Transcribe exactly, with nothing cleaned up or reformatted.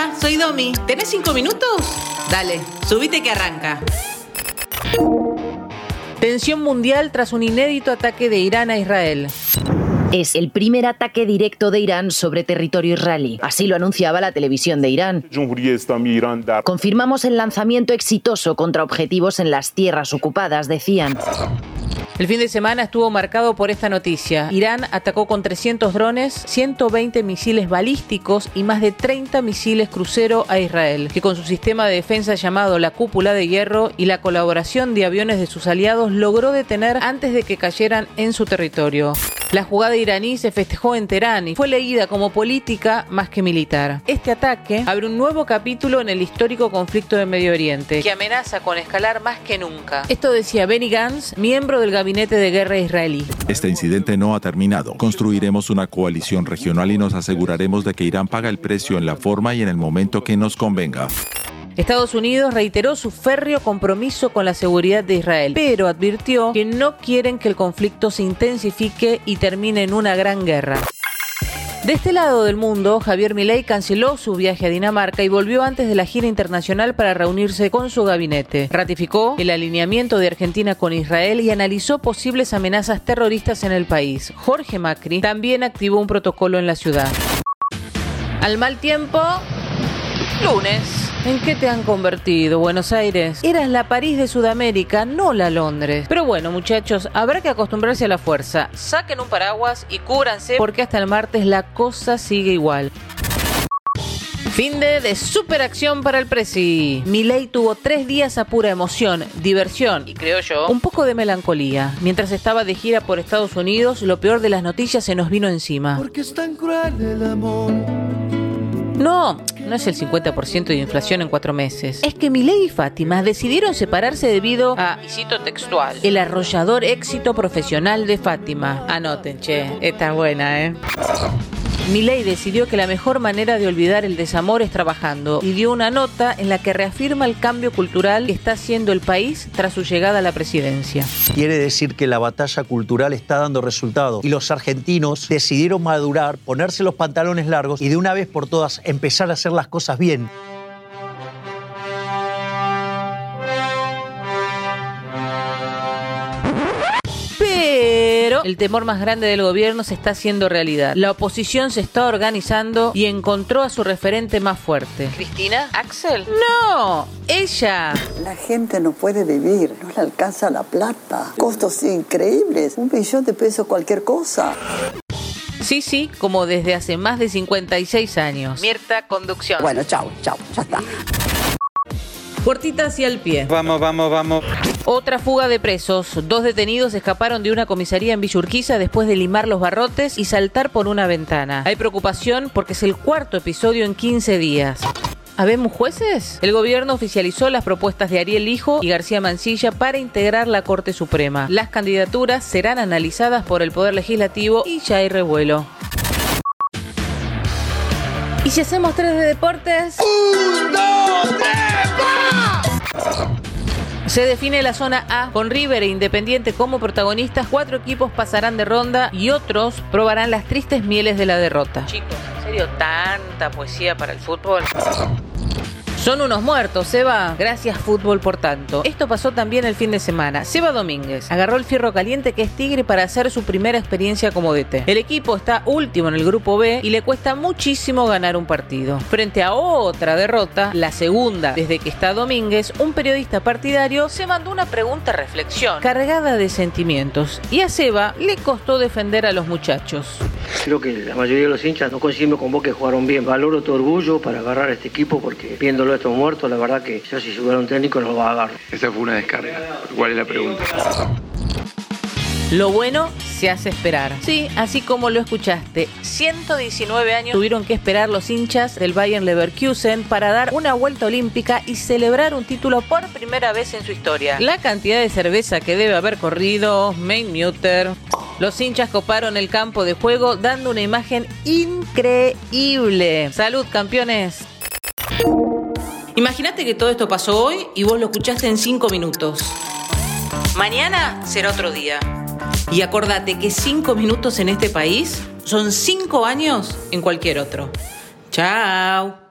Hola, soy Domi. ¿Tenés cinco minutos? Dale, subite que arranca. Tensión mundial tras un inédito ataque de Irán a Israel. Es el primer ataque directo de Irán sobre territorio israelí. Así lo anunciaba la televisión de Irán. Confirmamos el lanzamiento exitoso contra objetivos en las tierras ocupadas, decían. El fin de semana estuvo marcado por esta noticia. Irán atacó con trescientos drones, ciento veinte misiles balísticos y más de treinta misiles crucero a Israel, que con su sistema de defensa llamado la Cúpula de Hierro y la colaboración de aviones de sus aliados logró detener antes de que cayeran en su territorio. La jugada iraní se festejó en Teherán y fue leída como política más que militar. Este ataque abre un nuevo capítulo en el histórico conflicto de Medio Oriente, que amenaza con escalar más que nunca. Esto decía Benny Gantz, miembro del gabinete de guerra israelí. Este incidente no ha terminado. Construiremos una coalición regional y nos aseguraremos de que Irán paga el precio en la forma y en el momento que nos convenga. Estados Unidos reiteró su férreo compromiso con la seguridad de Israel, pero advirtió que no quieren que el conflicto se intensifique y termine en una gran guerra. De este lado del mundo, Javier Milei canceló su viaje a Dinamarca y volvió antes de la gira internacional para reunirse con su gabinete. Ratificó el alineamiento de Argentina con Israel y analizó posibles amenazas terroristas en el país. Jorge Macri también activó un protocolo en la ciudad. Al mal tiempo, lunes. ¿En qué te han convertido, Buenos Aires? Eras la París de Sudamérica, no la Londres. Pero bueno, muchachos, habrá que acostumbrarse a la fuerza. Saquen un paraguas y cúbranse porque hasta el martes la cosa sigue igual. Fin de, de superacción para el Presi. Milei tuvo tres días a pura emoción, diversión y, creo yo, un poco de melancolía. Mientras estaba de gira por Estados Unidos, lo peor de las noticias se nos vino encima. Porque es tan cruel el amor. No, no es el cincuenta por ciento de inflación en cuatro meses. Es que Milei y Fátima decidieron separarse debido a, y cito textual, el arrollador éxito profesional de Fátima. Anoten, che, esta es buena, ¿eh? Milei decidió que la mejor manera de olvidar el desamor es trabajando y dio una nota en la que reafirma el cambio cultural que está haciendo el país tras su llegada a la presidencia. Quiere decir que la batalla cultural está dando resultados y los argentinos decidieron madurar, ponerse los pantalones largos y de una vez por todas empezar a hacer las cosas bien. Pero el temor más grande del gobierno se está haciendo realidad. La oposición se está organizando y encontró a su referente más fuerte. ¿Cristina? ¿Axel? ¡No! ¡Ella! La gente no puede vivir, no le alcanza la plata. Costos increíbles, un millón de pesos cualquier cosa. Sí, sí, como desde hace más de cincuenta y seis años. Mirta, conducción. Bueno, chau, chau, ya está. Puertita hacia el pie. Vamos, vamos, vamos. Otra fuga de presos. Dos detenidos escaparon de una comisaría en Villa Urquiza después de limar los barrotes y saltar por una ventana. Hay preocupación porque es el cuarto episodio en quince días. ¿Habemos jueces? El gobierno oficializó las propuestas de Ariel Lijo y García Mansilla para integrar la Corte Suprema. Las candidaturas serán analizadas por el Poder Legislativo y ya hay revuelo. ¿Y si hacemos tres de deportes? ¡Un, dos, tres, va! Se define la zona A con River e Independiente como protagonistas. Cuatro equipos pasarán de ronda y otros probarán las tristes mieles de la derrota. Chicos, ¿en serio tanta poesía para el fútbol? Son unos muertos, Seba. Gracias, fútbol, por tanto. Esto pasó también el fin de semana. Seba Domínguez agarró el fierro caliente que es Tigre para hacer su primera experiencia como D T. El equipo está último en el grupo B y le cuesta muchísimo ganar un partido. Frente a otra derrota, la segunda desde que está Domínguez, un periodista partidario se mandó una pregunta reflexión cargada de sentimientos y a Seba le costó defender a los muchachos. Creo que la mayoría de los hinchas no coinciden con vos que jugaron bien. Valoro tu orgullo para agarrar a este equipo porque viéndolo estos muertos, la verdad que yo si fuera un técnico no lo va a agarrar. Esa fue una descarga. ¿Cuál es la pregunta? Lo bueno se hace esperar. Sí, así como lo escuchaste. ciento diecinueve años tuvieron que esperar los hinchas del Bayer Leverkusen para dar una vuelta olímpica y celebrar un título por primera vez en su historia. La cantidad de cerveza que debe haber corrido, main muter. Los hinchas coparon el campo de juego dando una imagen increíble. ¡Salud, campeones! Imagínate que todo esto pasó hoy y vos lo escuchaste en cinco minutos. Mañana será otro día. Y acordate que cinco minutos en este país son cinco años en cualquier otro. ¡Chao!